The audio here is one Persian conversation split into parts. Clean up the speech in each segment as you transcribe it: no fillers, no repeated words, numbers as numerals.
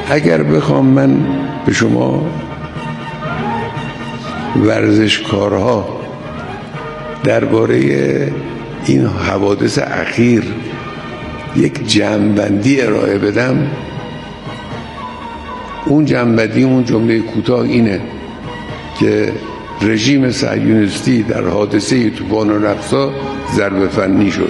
اگر بخوام من به شما ورزشکارها درباره این حوادث اخیر یک جمع‌بندی ارائه بدم، اون جمع‌بندی، اون جمله کوتاه اینه که رژیم صهیونیستی در حادثه طوفان الاقصی ضربه فنی شد.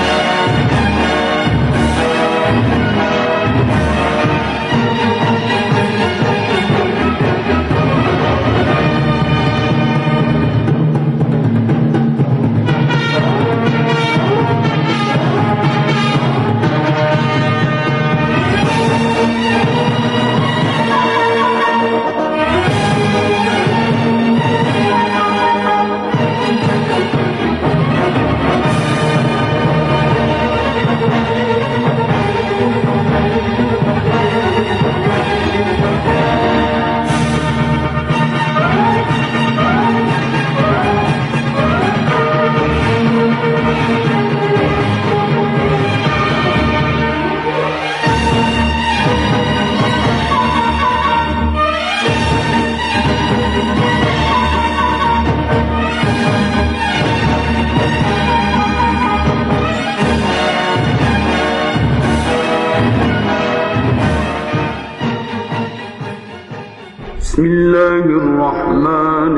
بسم الله الرحمن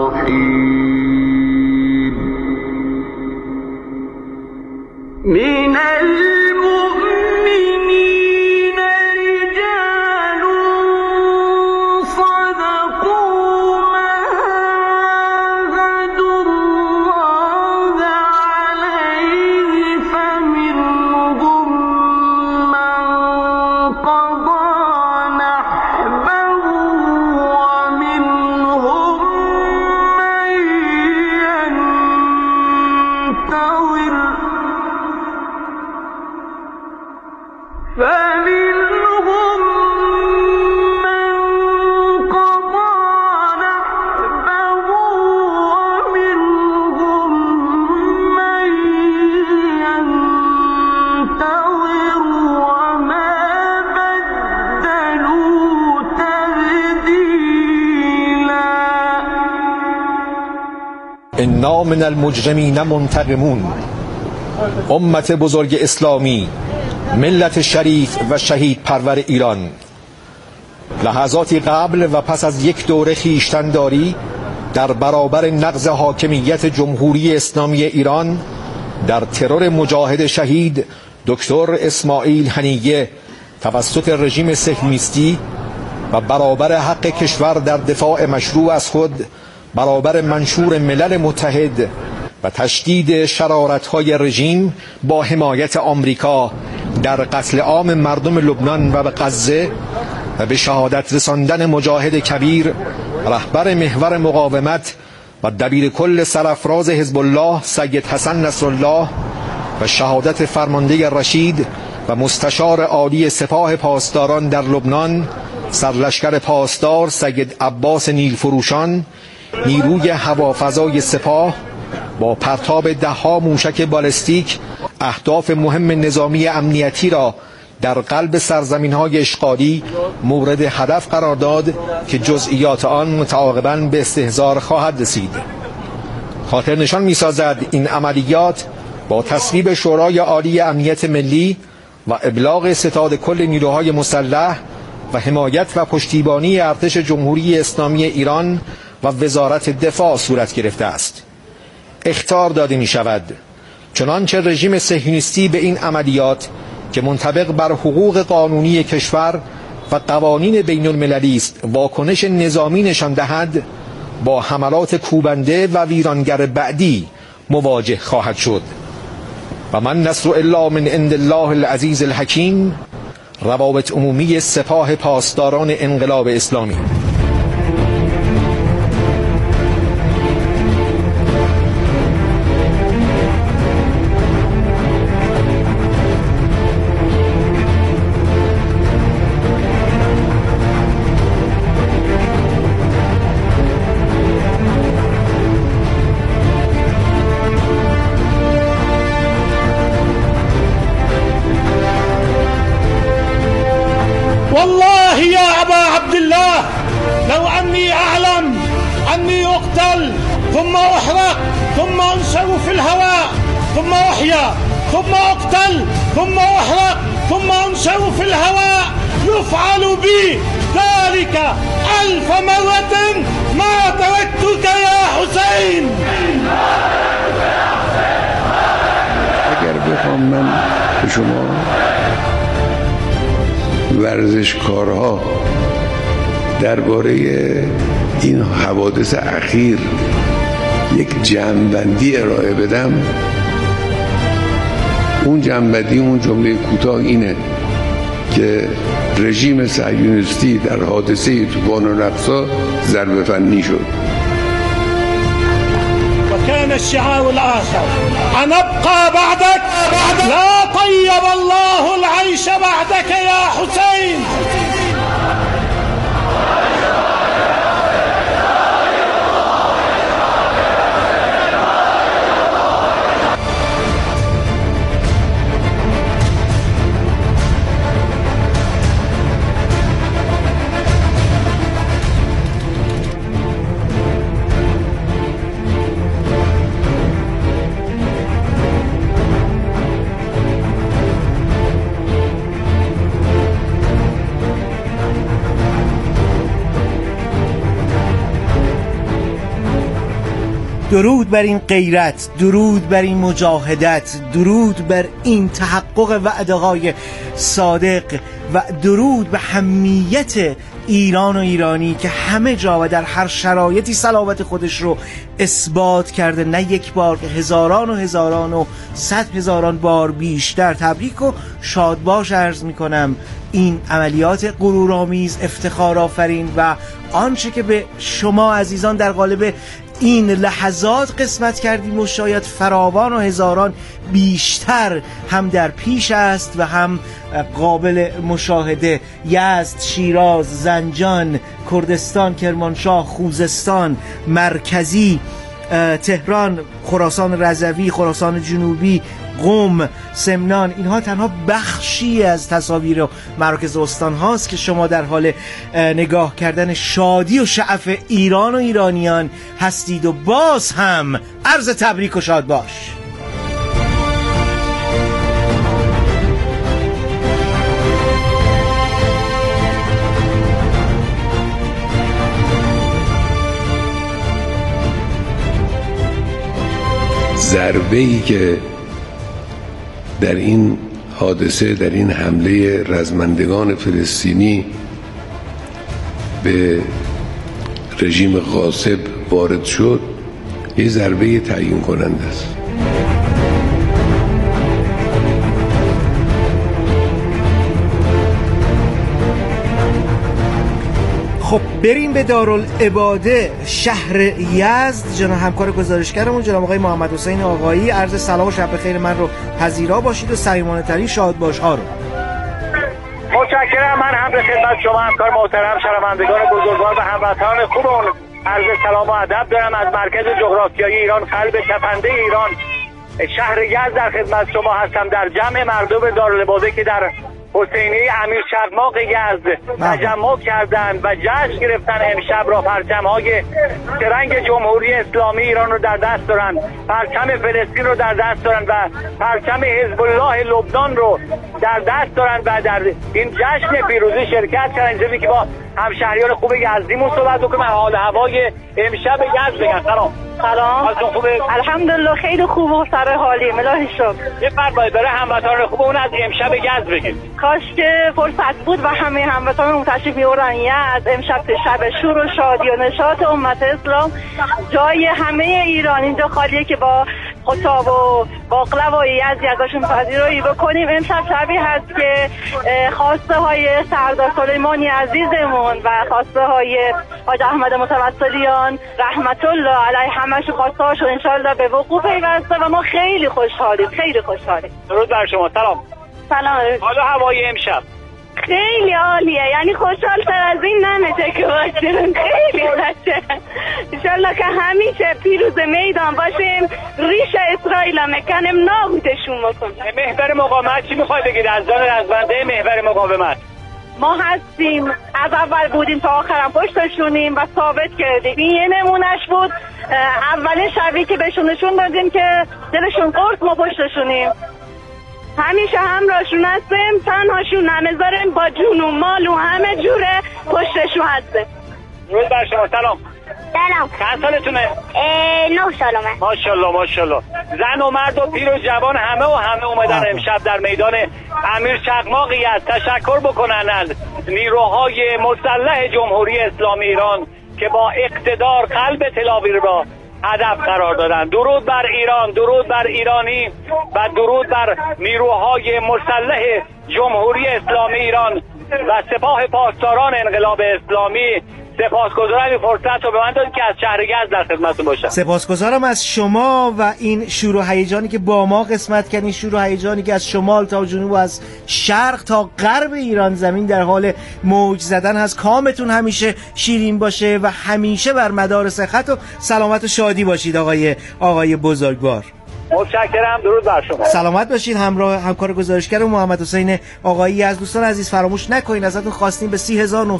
الرحیم. من المؤمنین رجال صدقوا ما عاهدوا الله علیه فمنهم من قضى نحبه ومنهم من ينتظر فمنهم من قضى نحبه ومنهم من ينتظر وما بدلوا تبديلا. انا من المجرمین منتقمون. امت بزرگ اسلامی، ملت شریف و شهید پرور ایران، لحظاتی قبل و پس از یک دوره خویشتن‌داری در برابر نقض حاکمیت جمهوری اسلامی ایران در ترور مجاهد شهید دکتر اسماعیل هنیه توسط رژیم صهیونیستی و برابر حق کشور در دفاع مشروع از خود برابر منشور ملل متحد و تشدید شرارت‌های رژیم با حمایت آمریکا در قتل عام مردم لبنان و به غزه و به شهادت رساندن مجاهد کبیر رهبر محور مقاومت و دبیر کل سرافراز حزب الله سید حسن نصرالله و شهادت فرمانده رشید و مستشار عالی سپاه پاسداران در لبنان سرلشکر پاسدار سید عباس نیلفروشان، نیروی هوافضای سپاه با پرتاب ده‌ها موشک بالستیک اهداف مهم نظامی امنیتی را در قلب سرزمین‌های اشغالی مورد هدف قرار داد که جزئیات آن متعاقباً به استحضار خواهد رسید. خاطر نشان می‌سازد این عملیات با تصویب شورای عالی امنیت ملی و ابلاغ ستاد کل نیروهای مسلح و حمایت و پشتیبانی ارتش جمهوری اسلامی ایران و وزارت دفاع صورت گرفته است. اخطار داده می شود چنانچه رژیم صهیونیستی به این عملیات که منطبق بر حقوق قانونی کشور و قوانین بین المللی است واکنش نظامی نشان دهد، با حملات کوبنده و ویرانگر بعدی مواجه خواهد شد. و من نصر الا من عند الله العزیز الحکیم. روابط عمومی سپاه پاسداران انقلاب اسلامی. والله عمي يقتل ثم أحرق ثم أنشر في الهواء ثم أحيا ثم أقتل ثم أحرق ثم أنشر في الهواء يفعل بي ذلك 1000 مرة ما تركتك يا حسين. اگر بخوام من به شما ورزشکارها درباره این حوادث اخیر یک جمع‌بندی ارائه بدم، اون جمع‌بندی، اون جمله کوتاه اینه که رژیم صهیونیستی در حادثه طوفان الاقصی ضربه فنی شد. وكان الشعار الآخر أن أبقى بعدك لا طيب الله العيش بعدك يا حسين. درود بر این غیرت، درود بر این مجاهدت، درود بر این تحقق وعده‌های صادق و درود به حمیت ایران و ایرانی که همه جا و در هر شرایطی صلابت خودش رو اثبات کرده، نه یک بار که هزاران و هزاران و 100 هزاران بار بیشتر. تبریک و شادباش عرض میکنم. این عملیات غرورآمیز، افتخارآفرین و آنچه که به شما عزیزان در قالب این لحظات قسمت کردیم و شاید فراوان و هزاران بیشتر هم در پیش است و هم قابل مشاهده. یزد، شیراز، زنجان، کردستان، کرمانشاه، خوزستان، مرکزی، تهران، خراسان رضوی، خراسان جنوبی، قم، سمنان، اینها تنها بخشی از تصاویر و مراکز استان هاست که شما در حال نگاه کردن شادی و شعف ایران و ایرانیان هستید و باز هم عرض تبریک و شاد باش. ضربه‌ای که در این حادثه، در این حمله رزمندگان فلسطینی به رژیم غاصب وارد شد، یه ضربه تعیین کننده است. خب بریم به دارالعباده شهر یزد. جناب همکار گزارشگرمون جناب آقای محمد حسین آقایی، عرض سلام و شب بخیر من رو پذیرا باشید و صمیمانه ترین شادباش ها رو. متشکرم. من هم به خدمت شما همکار محترم، شنوندگان بزرگوار و هموطنان خوبمون عرض سلام و ادب دارم از مرکز جغرافیایی ایران، قلب تپنده ایران، شهر یزد در خدمت شما هستم در جمع مردم دارالعباده که در حسینیه امیر چرماق یزد تجمع کردند و جشن گرفتن امشب را. پرچم‌های ترنگ جمهوری اسلامی ایران رو در دست دارند، پرچم فلسطین رو در دست دارند و پرچم حزب الله لبنان رو در دست دارند و در این جشن پیروزی شرکت کردند. اینجوری که با همشهریان خوب یزدیمون صحبت بکنم، حال هوای امشب یزد بگن. سلام. حالتون خوبه؟ الحمدلله خیلی خوب و سر حالی. الهی شکر. یه فرمایید برای هموطنان خوب اون از امشب یزد بگید. کاش که فرصت بود و همه هموطنان تشریف می‌آوردن یزد. امشب شب شور و شادی و نشاط امت اسلام. جای همه ایران اینجا خالیه که با خطاب و باقلوا و یزدی ازشون پذیرایی بکنیم. امشب شبی هست که خواسته های سردار سلیمانی عزیزمون و خواسته های حاج احمد متوسلیان رحمت الله علیه همش خواستهاشو انشالله به وقوع پیوسته و ما خیلی خوشحالیم، خیلی خوشحالیم. درود بر شما. سلام. سلام. حالا هوای امشب خیلی عالیه، یعنی خوشحال‌تر از این نمیشه که باشیم. خیلی باشه انشالله که همیشه پیروز میدان باشیم، ریش اسرائیل مکنم نابودشون بکنیم. محور مقاومت چی میخوای بگید از جان رزمنده محور مقاومت؟ ما هستیم، از اول بودیم تا آخرم پشتشونیم و ثابت کردیم. این یه نمونش بود. اولین شبی که بهشون نشون دادیم که دلشون قرص، ما پشتشونیم، همیشه همراهشون هستیم، تنهاشون نمیذاریم، با جون و مال و همه جوره پشتشون هستیم. درود بر شما. سلام. سلام. چند سالتونه؟ 9 سالمه. ماشاءالله ماشاءالله. زن و مرد و پیر و جوان همه اومدن امشب در میدان امیر چقماقی از تشکر بکنن از نیروهای مسلح جمهوری اسلامی ایران که با اقتدار قلب تل‌آویو را هدف قرار دادن. درود بر ایران، درود بر ایرانی و درود بر نیروهای مسلح جمهوری اسلامی ایران و سپاه پاسداران انقلاب اسلامی. سپاسگزارم این فرصت رو به من دادید که از شهر یزد در خدمتتون باشم. سپاسگزارم از شما و این شور و هیجانی که با ما قسمت کردین، شور و هیجانی که از شمال تا جنوب و از شرق تا غرب ایران زمین در حال موج زدن هست. کامتون همیشه شیرین باشه و همیشه بر مدار صحت و سلامت و شادی باشید آقای بزرگوار. متشکرم. درود بر شما. سلامت باشید. همکار گزارشگر محمد حسین آقایی. از دوستان عزیز فراموش نکنید ازتون خواستیم به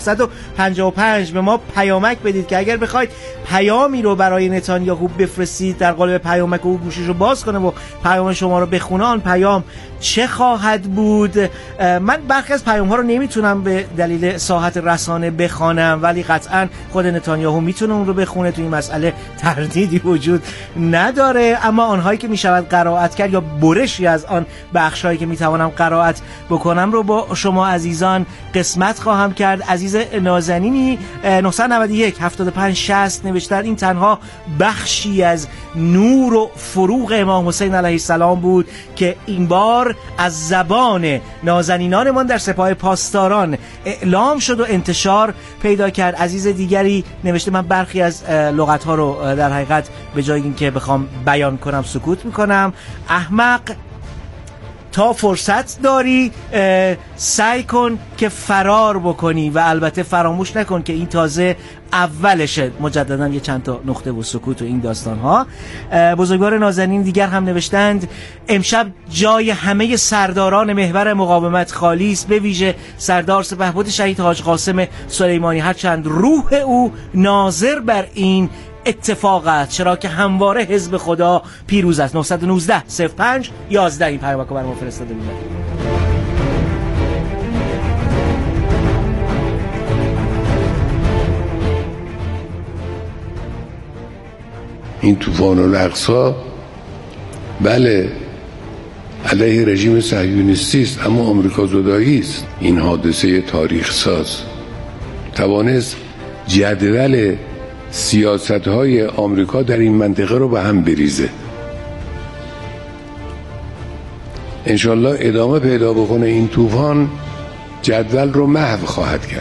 3955 به ما پیامک بدید که اگر بخواید پیامی رو برای نتانیاهو بفرستید در قالب پیامک او گوشیش رو باز کنه و پیام شما رو بخونه، آن پیام چه خواهد بود؟ من برخی از پیام ها رو نمیتونم به دلیل ساحت رسانه بخوانم، ولی قطعا خود نتانیاهو میتونه اون رو بخونه، تو این مسئله تردیدی وجود نداره. اما آنهایی که میشود قرائت کرد یا برشی از آن بخشایی که میتوانم قرائت بکنم رو با شما عزیزان قسمت خواهم کرد. عزیز نازنینی 991 75 60 نوشتن این تنها بخشی از نور و فروغ امام حسین علیه السلام بود که این بار از زبان نازنینانمان در سپاه پاسداران اعلام شد و انتشار پیدا کرد. عزیز دیگری نوشته من برخی از لغت‌ها رو در حقیقت به جای اینکه بخوام بیان کنم سکوت میکنم. احمق، تا فرصت داری سعی کن که فرار بکنی و البته فراموش نکن که این تازه اولشه. مجددا یه چند تا نقطه و سکوت و این داستان ها. بزرگوار نازنین دیگر هم نوشتند امشب جای همه سرداران محور مقاومت خالی است، به ویژه سردار سپهبد شهید حاج قاسم سلیمانی، هرچند روح او ناظر بر این اتفاق است، چرا که همواره حزب خدا پیروز است. 919 05 11 این پیامک رو برام فرستاده بود. این طوفان الاقصی بله علیه رژیم صهیونیستی است، اما آمریکا زدایی است. این حادثه تاریخ ساز توانست جدول سیاست‌های آمریکا در این منطقه رو به هم بریزه. انشالله ادامه پیدا بکنه این طوفان، جدول رو محو خواهد کرد.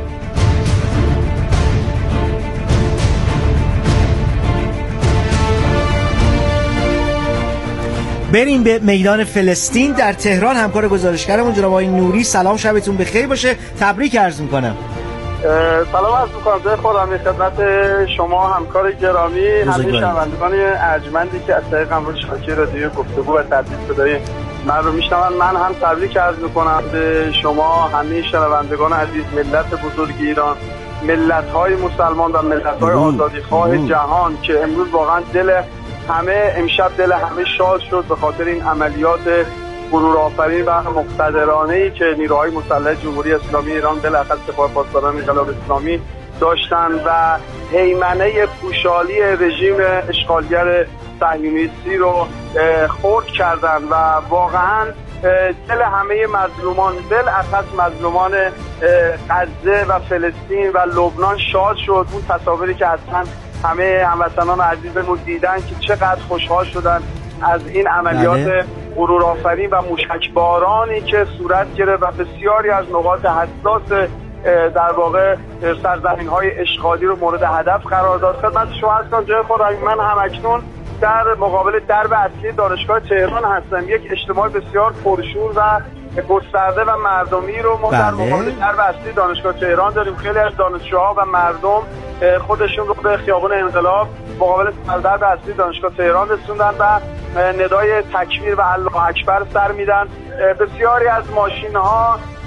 بریم به میدان فلسطین در تهران. همکار گزارشگرمون جناب آقای نوری، سلام، شبتون بخیر باشه، تبریک عرض میکنم. سلام عرض میکنم به خودم، خدمت شما همکار گرامی، همه شنوندگان ارجمندی که از طریق امروز شبکه رادیو گفتگو و تبدیل صدای من رو میشنون. من هم تبریک عرض میکنم به شما همه شنوندگان عزیز، ملت بزرگ ایران، ملت‌های مسلمان و ملت‌های آزادیخواه جهان که امروز واقعا امشب دل همه شاد شد به خاطر این عملیات غرورآفرین و مقتدرانه‌ای که نیروهای مسلح جمهوری اسلامی ایران بالاخص سپاه پاسداران انقلاب اسلامی داشتن و هیمنه پوشالی رژیم اشغالگر صهیونیستی رو خرد کردن و واقعا دل همه مظلومان، بالاخص مظلومان غزه و فلسطین و لبنان شاد شد. اون تصاویری که اصلا همه هموطنان عزیزمون دیدن که چقدر خوشحال شدن از این عملیات غرورآفرین و موشکبارانی که صورت گرفت و بسیاری از نقاط حساس در واقع سرزمین‌های اشغالی رو مورد هدف قرار داد. خدمت شما هستم جای خودم، من همکنون در مقابل درب اصلی دانشگاه تهران هستم. یک اجتماع بسیار پرشور و گسترده و مردمی رو ما در مقابل درب اصلی دانشگاه تهران داریم. خیلی از دانشجوها و مردم خودشون رو به خیابان انقلاب مقابل درب اصلی دانشگاه تهران رسوندن و ندای تکبیر و الله اکبر سر میدن. بسیاری از ماشین‌ها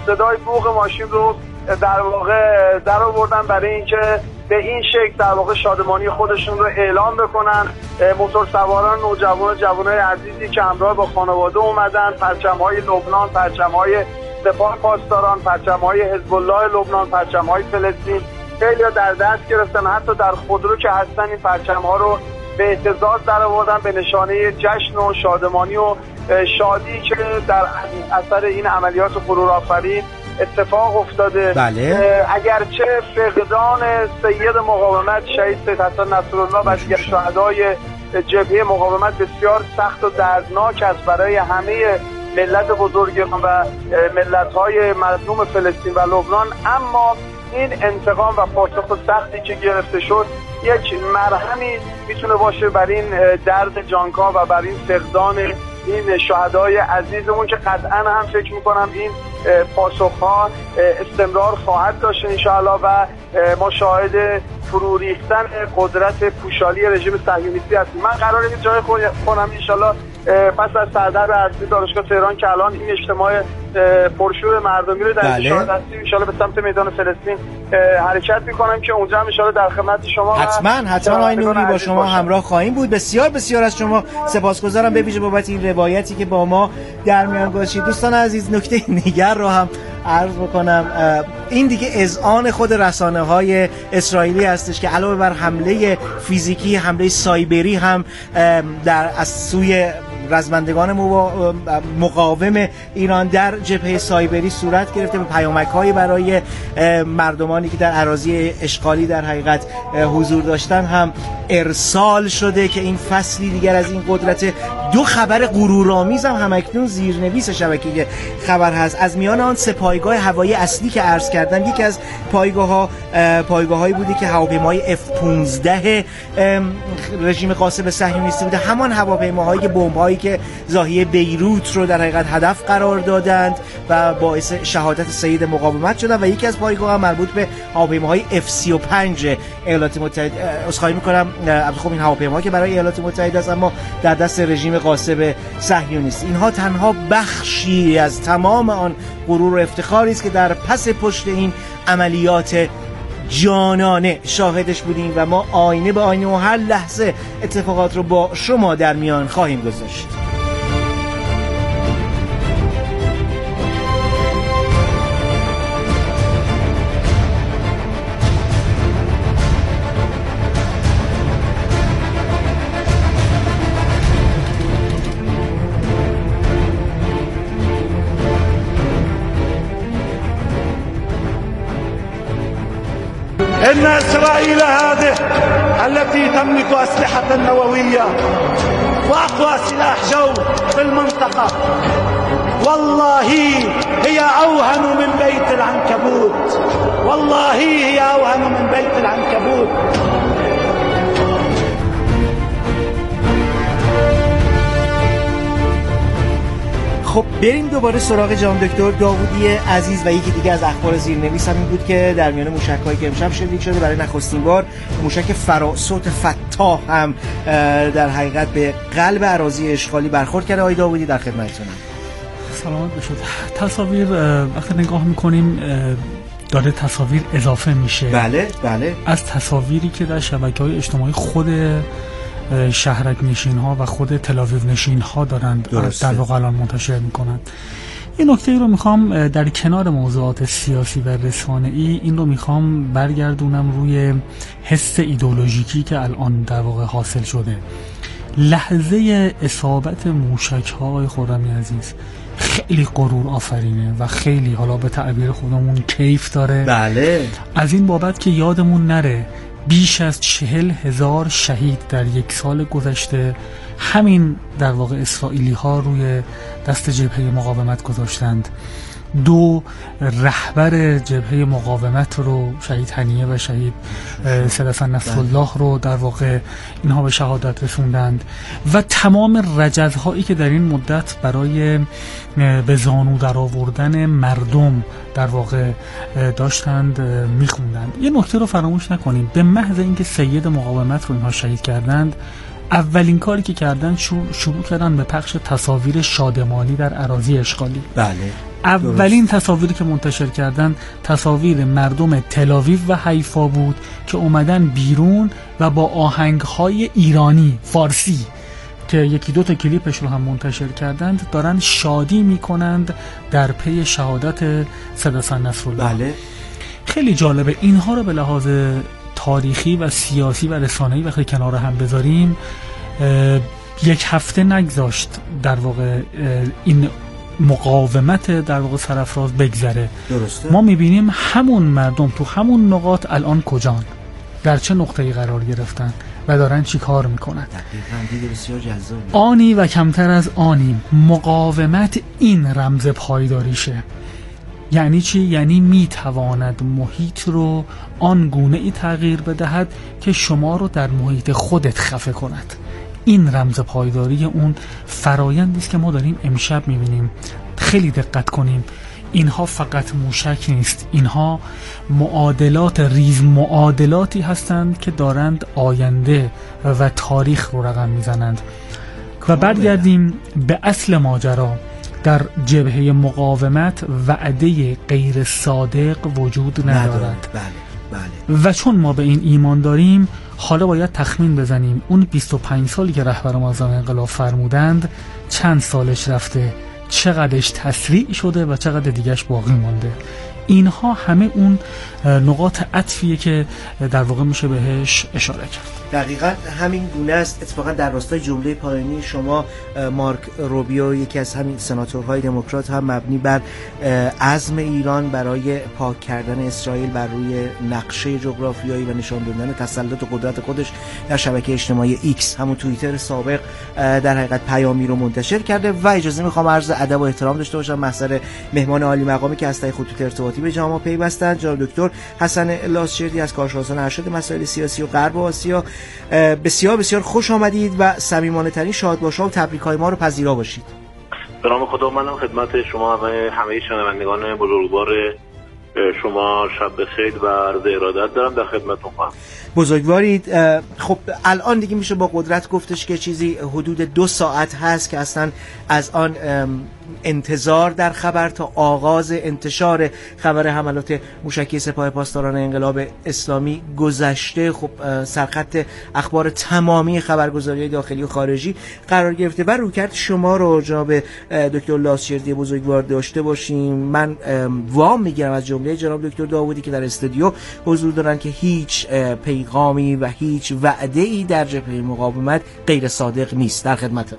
صدای بوق ماشین رو در واقع در آوردن برای اینکه به این شکل در واقع شادمانی خودشون رو اعلام بکنن. موتور سواران، جوانای عزیزی که همراه با خانواده اومدن، پرچم‌های لبنان، پرچم‌های سپاه پاسداران، پرچم‌های حزب الله لبنان، پرچم‌های فلسطین خیلی در دست گرفتن. حتی در خودرو که هستن این پرچم‌ها رو به اهتزاز در آوردن به نشانه جشن و شادمانی و شادی که در اثر این عملیات غرورآفرین اتفاق افتاده. بله. اگرچه فقدان سید مقاومت شهید سید حسن نصرالله و دیگر شهدای جبهه مقاومت بسیار سخت و دردناک است برای همه ملت بزرگان و ملت‌های مظلوم فلسطین و لبنان، اما این انتقام و پاسخ سختی که گرفته شد یک مرهمی میتونه باشه بر این درد جانکا و بر این فقدان این شهدای عزیزمون که قطعا هم فکر میکنم این پاسخها استمرار خواهد داشت انشاءالله و ما شاهد فرو ریختن قدرت پوشالی رژیم صهیونیستی هستیم. من قراره یه جای خودم انشاءالله پس از سردر اصلی دانشگاه تهران که الان این اجتماع پرشور مردمی رو در انتشار هستیم انشاءالله به سمت میدان فلسطین حرکت میکنم که اونجا انشاءالله در خدمت شما حتما آقای نوری با شما همراه خواهیم بود. بسیار بسیار از شما سپاسگزارم به ویژه بابت این روایتی که با ما در میان گذاشتید. دوستان عزیز، نکته دیگر رو هم عرض بکنم، این دیگه اذعان خود رسانه‌های اسرائیلی هستش که علاوه بر حمله فیزیکی، حمله سایبری هم از سوی رزمندگان مقاوم ایران در جبهه سایبری صورت گرفته. به پیامک‌هایی برای مردمانی که در اراضی اشغالی در حقیقت حضور داشتن هم ارسال شده که این فصلی دیگر از این قدرت. دو خبر غرورآمیز هم همکنون زیرنویس شبکه خبر هست. از میان آن سه پایگاه هوایی اصلی که عرض کردم، یکی از پایگاه‌هایی بودی که هواپیمای F-15 رژیم غاصب صهیونیستی بوده، همان هواپیماهایی بمب‌هایی که ناحیه بیروت رو در حقیقت هدف قرار دادند و باعث شهادت سید مقاومت شدند. و یکی از پایگاه‌ها مربوط به هواپیماهای F-35 ایالات متحده، اسخای می‌کنم خب این هواپیماها که برای ایالات متحده است اما در دست رژیم غاصب صهیونیستی. اینها تنها بخشی از تمام آن غرور و افتخاری است که در پس پشت این عملیات جانانه شاهدش بودیم و ما آینه به آینه و هر لحظه اتفاقات رو با شما در میان خواهیم گذاشت. إن إسرائيل هذه التي تملك أسلحة نووية وأقوى سلاح جو في المنطقة والله هي أوهن من بيت العنكبوت، والله هي أوهن من بيت العنكبوت. خب بریم دوباره سراغ جناب دکتر داوودی عزیز و یکی دیگه از اخبار زیرنویس هم این بود که در میان موشک‌هایی که امشب شلیک شده برای نخستین بار موشک فراسوت فتاح هم در حقیقت به قلب اراضی اشغالی برخورد کرده. آقای داوودی در خدمتتونم. سلامت باشید. تصاویر وقتی نگاه می‌کنیم داره تصاویر اضافه میشه. بله از تصاویری که در شبکه‌های اجتماعی خود شهرک نشین ها و خود تل‌آویو نشین ها دارند در واقع الان منتشر میکنند. این نکته ای رو میخوام در کنار موضوعات سیاسی و رسانه‌ای این رو میخوام برگردونم روی حس ایدئولوژیکی که الان در واقع حاصل شده. لحظه اصابت موشک های خرمی عزیز خیلی غرور آفرینه و خیلی حالا به تعبیر خودمون کیف داره. بله. از این بابت که یادمون نره بیش از 40,000 شهید در یک سال گذشته همین در واقع اسرائیلی ها روی دست جبهه مقاومت گذاشتند. 2 رهبر جبهه مقاومت رو، شهید هنیه و شهید سید حسن نصرالله رو در واقع اینها به شهادت رسوندند و تمام رجزهایی که در این مدت برای به زانو در آوردن مردم در واقع داشتند میخوندند. یه نکته رو فراموش نکنیم، به محض اینکه سید مقاومت رو اینها شهید کردند اولین کاری که کردن شروع کردن به پخش تصاویر شادمانی در اراضی اشغالی. بله. اولین تصاویری که منتشر کردن تصاویر مردم تل‌آویو و حیفا بود که اومدن بیرون و با آهنگ‌های ایرانی فارسی که یکی دو تا کلیپش رو هم منتشر کردند دارن شادی میکنند در پی شهادت سید حسن نصرالله. بله. خیلی جالبه اینها رو به لحاظ تاریخی و سیاسی و رسانه‌ای وقتی کنار هم بذاریم، یک هفته نگذاشت در واقع این مقاومت در واقع سرافراز بگذره. درسته. ما میبینیم همون مردم تو همون نقاط الان کجان، در چه نقطه‌ای قرار گرفتن و دارن چی کار میکنن. بسیار جذاب. آنی و کمتر از آنی مقاومت این رمز پایداریشه. یعنی چی؟ یعنی میتواند محیط رو آن گونه ای تغییر بدهد که شما رو در محیط خودت خفه کند. این رمز پایداری اون فرایندی است که ما داریم امشب میبینیم. خیلی دقت کنیم، اینها فقط موشک نیست، اینها معادلات ریز معادلاتی هستند که دارند آینده و تاریخ رو رقم میزنند. و برگردیم به اصل ماجرا. در جبهه مقاومت وعده غیر صادق وجود ندارد. بله. و چون ما به این ایمان داریم، حالا باید تخمین بزنیم اون 25 سالی که رهبر معظم انقلاب فرمودند چند سالش رفته، چقدرش تسریع شده و چقدر دیگهش باقی مانده. اینها همه اون نقاط عطفیه که در واقع میشه بهش اشاره کرد. دقیقاً همین گونه است. اتفاقا در راستای جمله پایانی شما، مارک روبیو یکی از همین سناتورهای دموکرات هم مبنی بر عزم ایران برای پاک کردن اسرائیل بر روی نقشه جغرافیایی و نشان دادن تسلط و قدرت خودش در شبکه اجتماعی ایکس، همون توییتر سابق، در حقیقت پیامی رو منتشر کرده. و اجازه میخوام عرض ادب و احترام داشته باشم محضر مهمان عالی مقامی که از طریق خطوط ارتباطی به جامعه پیوستند، جناب دکتر حسن لاسچردی از کارشناسان ارشد مسائل سیاسی و غرب و آسیا. بسیار بسیار خوش آمدید و صمیمانه ترین شادباشا و تبریک‌های ما رو پذیرا باشید. به نام خدا، منم خدمت شما و همه شنوندگان بزرگوار شما شب بخیر و عرض ارادت دارم، در خدمتتون خواهم. بزرگوارید. خب الان دیگه میشه با قدرت گفتش که چیزی حدود 2 ساعت هست که اصلا از آن انتظار در خبر تا آغاز انتشار خبر حملات موشکی سپاه پاسداران انقلاب اسلامی گذشته. خب سرخط اخبار تمامی خبرگزاری‌های داخلی و خارجی قرار گرفته و رویکرد شما رو جناب دکتر لاسچردی بزرگوار داشته باشیم. من وام میگیرم از جمله جناب دکتر داوودی که در استودیو حضور دارن که هیچ پیغامی و هیچ وعده‌ای در جبهه مقاومت غیر صادق نیست. در خدمتم.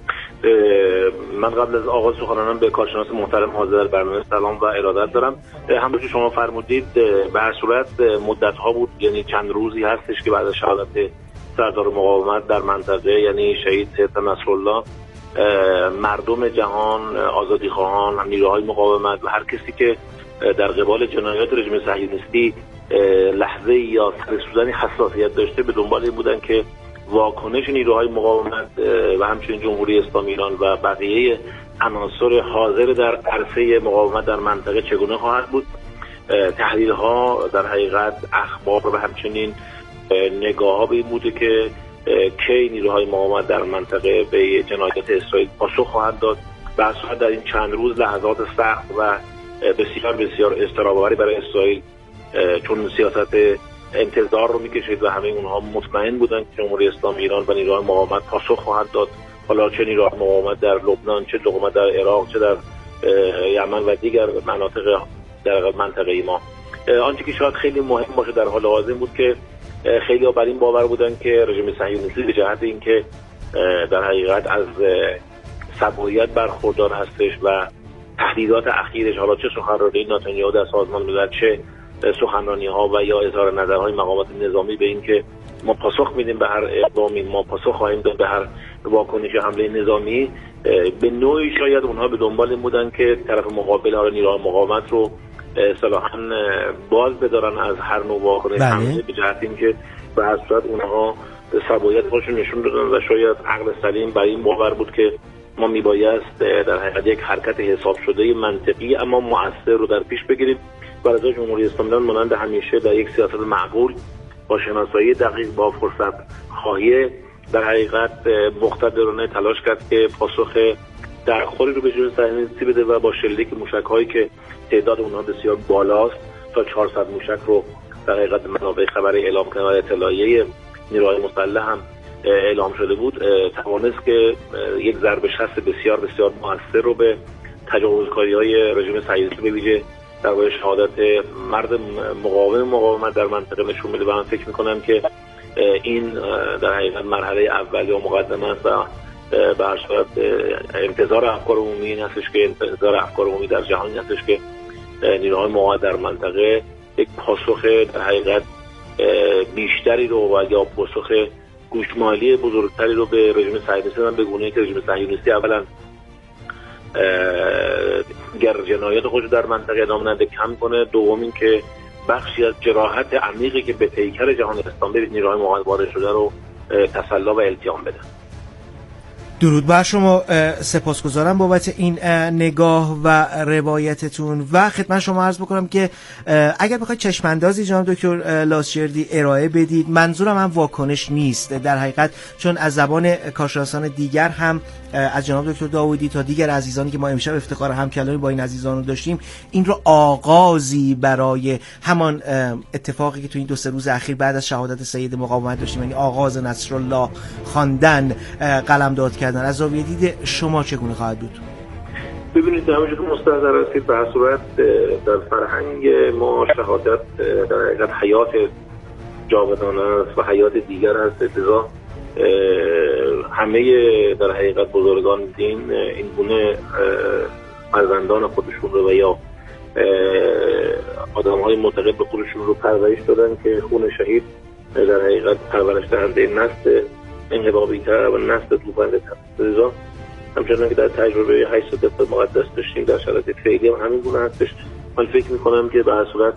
من قبل از آغاز سخنرانم به کارشناس محترم حاضر برنامه سلام و ارادت دارم. همونطور که شما فرمودید به هر صورت مدت‌ها بود، یعنی چند روزی هستش که بعد از شهادت سردار مقاومت در منطقه یعنی شهید سید نصرالله، مردم جهان، آزادیخواهان، نیروهای مقاومت و هر کسی که در قبال جنایات رژیم صهیونیستی لحظه یا سرسوزنی حساسیت داشته به دنبال این بودن که واکنش نیروهای مقاومت و همچنین جمهوری اسلامی ایران و بقیه عناصر حاضر در عرصه مقاومت در منطقه چگونه خواهد بود. تحلیل ها در حقیقت اخبار و همچنین نگاه ها به این بوده که کی نیروهای مقاومت در منطقه به جنایات اسرائیل پاسخ خواهد داد. به صورت در این چند روز لحظات سخت و بسیار بسیار اضطراب‌آوری برای اسرائیل، چون سیاست انتظار رو میکشید و همه اونها مطمئن بودن که جمهوری اسلامی ایران و نیروهای مقاومت پاسخ خواهد داد. حالا چه نیروهای مقاومت در لبنان، چه مقاومت در عراق، چه در یمن و دیگر مناطق در منطقه ما. آنچه که شاید خیلی مهم باشه در حال حاضر بود که خیلی ها بر این باور بودن که رژیم صهیونیستی به جهت اینکه در حقیقت از صبوریت برخوردار هستش و تهدیدات اخیرش، حالا چه سخنرانی نتانیاهو در سازمان ملل، چه سخنرانی ها و یا اظهار نظرهای مقامات نظامی به این که ما پاسخ میدیم به هر اقدامی، ما پاسخ خواهیم داد به هر واکنش حمله نظامی، به نوعی شاید اونها به دنبال این بودن که طرف مقابل ها نیروهای مقاومت رو اصطلاحاً باز بدارن از هر نوع واکنش حمله، به جهت اینکه به هر صورت اونها صبوریت خودشون نشون دادن و شاید عقل سلیم بر این باور بود که ما میبایست در حقیقت یک حرکت حساب شده منطقی اما مؤثر رو در پیش بگیریم. برای جمهوری اسلامی مانند همیشه در یک سیاست معقول با شناسایی دقیق با فرصت خواهی در حقیقت مقتدرانه تلاش کرد که پاسخ درخوری رو به جنوب صهیونیستی بده و با شلیک موشک‌هایی که تعداد اونها بسیار بالاست تا 400 موشک رو در حقیقت منابع خبری اعلام کنه و اطلاعیه نیروهای مسلح هم اعلام شده بود، توانست که یک ضربه شست بسیار بسیار موثر رو به تجاوزکاری‌های رژیم صهیونیستی به ویژه درباره شهادت مرد مقاومت در منطقه نشون میده و من فکر میکنم که این در حقیقت مرحله اولیه و مقدمه است و به هر صورت انتظار افکار عمومی این هستش که انتظار افکار عمومی در جهان این هستش که نیروهای مقاومت در منطقه یک پاسخ در حقیقت بیشتری رو و یا پاسخ گوشمالی بزرگتری رو به رژیم صهیونیستی بدن، به گونه‌ای که رژیم صهیونیستی اولا جنایات خودش در منطقه ادامه نده کم کنه، دوم این که بخشی از جراحت عمیقی که به پیکر جهان اسلام به نیروهای مقاومت وارد شده رو تسلی و التیام بدن. درود بر شما، سپاسگزارم بابت این نگاه و روایتتون و خدمت شما عرض بکنم که اگر بخواید چشماندازی جناب دکتر لاجوردی ارائه بدید، منظورم هم واکنش نیست در حقیقت، چون از زبان کارشناسان دیگر هم از جناب دکتر داوودی تا دیگر عزیزانی که ما امشب افتخار همکلامی با این عزیزان رو داشتیم، این رو آغازی برای همان اتفاقی که تو این 2-3 روز اخیر بعد از شهادت سید مقاومت داشتیم، یعنی آغاز نصرالله خواندن قلمداد کردن. از زاویه دید شما چگونه خواهد بود؟ ببینید همونجور که مستحضر هستید به هر صورت در فرهنگ ما شهادت در حقیقت حیات جاودانه است و حیات دیگر هست، لذا همه در حقیقت بزرگان دین این گونه فرزندان خودشون رو و یا آدم‌های معتقد به خودشون رو پرورش دادن که خون شهید در حقیقت پرورش دهنده نسل انقلابی‌تر و نسل توفنده تر. لذا همچنان که در تجربه 8 مقدس داشتیم در شرایط فعلی هم همین گونه هستش. من فکر می‌کنم که به هر صورت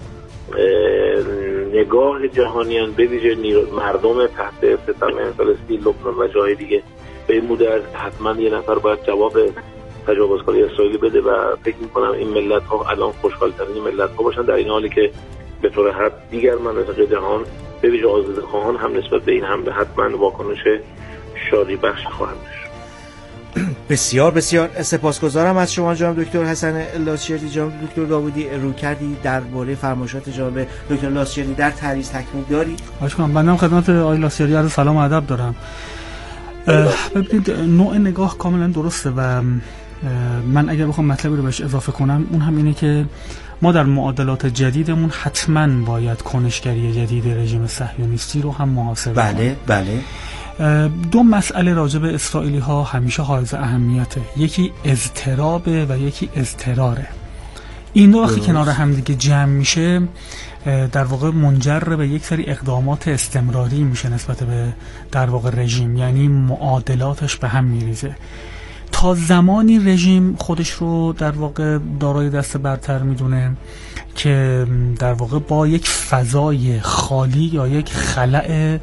نگاه جهانیان به ویژه مردم تحت ستم فلسطین، لبنان و جای دیگه به این مدت حتما یه نفر باید جواب تجاوزکاری اسرائیلی بده و فکر می‌کنم این ملت‌ها الان خوشحال‌ترین ملت‌ها باشن، در این حالی که به طور حد دیگر مناطق جهان به ویژه آزادخواهان هم نسبت به این حمله حتما واکنش شادی بخش خواهند داشت. بسیار بسیار سپاسگزارم از شما جناب دکتر حسن لاجوردی. جناب دکتر داوودی رو کردی درباره فرمایشات جناب دکتر لاجوردی در تعریض تکمیل داری؟ آشکام بنده خدمت آقای لاجوردی عرض سلام و ادب دارم. ببینید نوع نگاه کاملا درسته و من اگر بخوام مطلبی رو بهش اضافه کنم اون هم اینه که ما در معادلات جدیدمون حتما باید کنشگری جدید رژیم صهیونیستی رو هم محاسبه کنیم. بله. 2 مسئله راجع به اسرائیلی ها همیشه حائز اهمیته، یکی اضطرابه و یکی اضطراره. این دو وقتی کنار هم دیگه جمع میشه در واقع منجر به یک سری اقدامات استمراری میشه نسبت به در واقع رژیم، یعنی معادلاتش به هم میریزه. تا زمانی رژیم خودش رو در واقع دارای دست برتر میدونه که در واقع با یک فضای خالی یا یک خلأ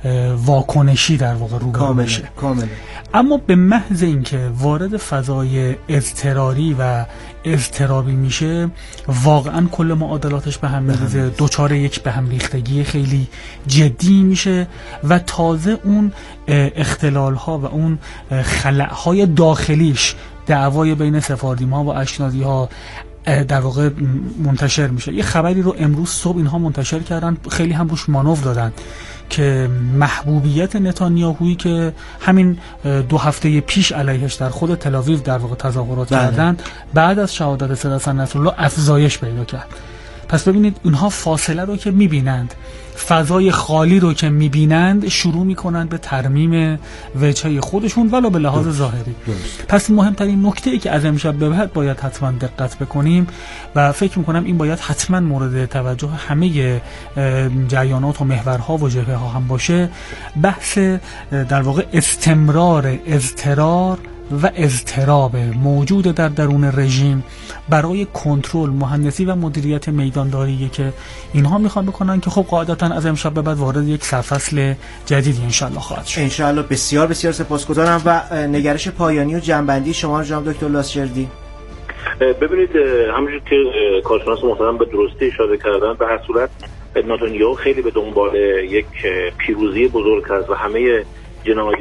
واکنشی در واقع روبرو میشه. کاملا. اما به محض اینکه وارد فضای اضطراری و اضطرابی میشه واقعا کل معادلاتش به هم میریزه، دوچار یک به هم ریختگی خیلی جدی میشه و تازه اون اختلال ها و اون خلأ های داخلیش، دعوای بین سفاردیم ها و اشنادی ها در واقع منتشر میشه. یه خبری رو امروز صبح اینها منتشر کردن، خیلی هم روش مانور دادن که محبوبیت نتانیاهویی که همین 2 هفته پیش علیهش در خود تل‌آویو در واقع تظاهرات کردن، بعد از شهادت سید حسن نصرالله افزایش پیدا کرد. پس ببینید اونها فاصله رو که میبینند، فضای خالی رو که میبینند، شروع میکنند به ترمیم وجهه خودشون ولو به لحاظ ظاهری. پس مهمترین نکته ای که از امشب به بعد باید حتما دقت بکنیم و فکر میکنم این باید حتما مورد توجه همه جریانات و محورها و جبهه ها هم باشه، بحث در واقع استمرار اضطرار و اضطراب موجود در درون رژیم برای کنترل، مهندسی و مدیریت میدانداریه که اینها میخوان بکنن که خب قاعدتا از امشب به بعد وارد یک سرفصل جدیدی انشالله خواهد شد. انشالله. بسیار بسیار سپاسگزارم. و نگرش پایانی و جنبندی شما جناب دکتر لاجوردی. ببینید همونجور که کارشناس محترم به درستی اشاره کردن، به هر صورت نتانیاهو خیلی به دنبال یک پیروزی بزرگ است و همه جنایات